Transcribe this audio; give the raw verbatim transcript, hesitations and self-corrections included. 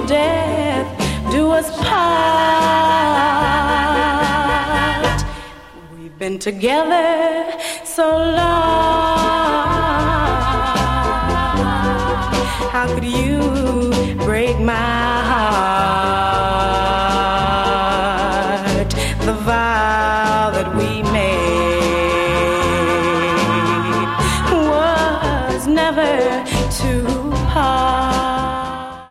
death do us part. We've been together so long. How could you break my heart? The vow that we made was never to part.